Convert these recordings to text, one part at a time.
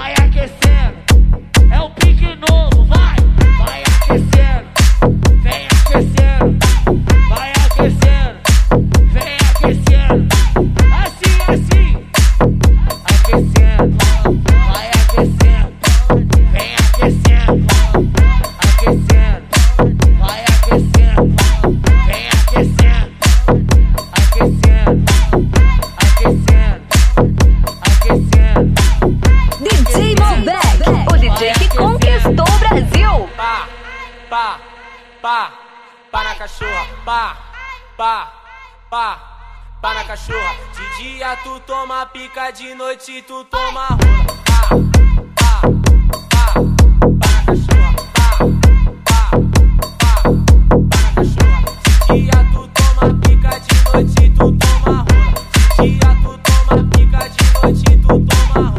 vai aquecendo. É o pique novo, vai aquecendo. Vem aquecendo, vai aquecendo. Vem aquecendo, assim, aquecendo. Vai aquecendo, vem aquecendo. Aquecendo, vai aquecendo. Vem aquecendo, aquecendo. DJ Malbec, o DJ que conquistou o Brasil. Pá na cachorra, pá na cachorra. De dia tu toma pica, de noite tu toma rola. Pá na cachorra, pá na cachorra. De dia tu toma pica, de noite tu toma rola. De dia tu toma pica, de noite tu toma rola.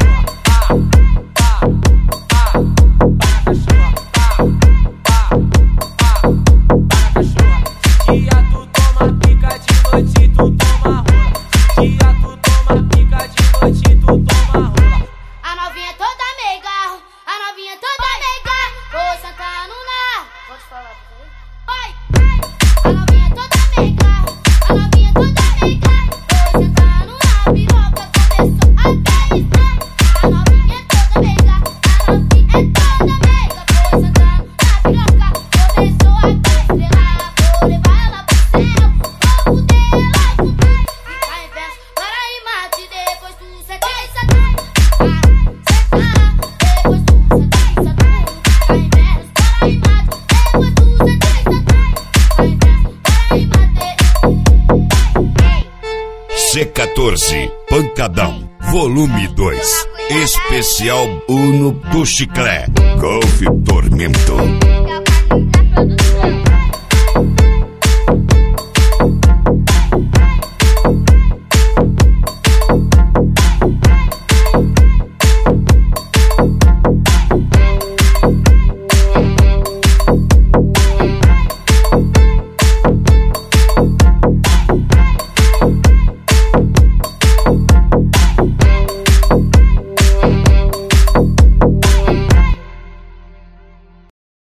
C14 Pancadão Volume 2 Especial Uno do Chiclé Golf Tormento.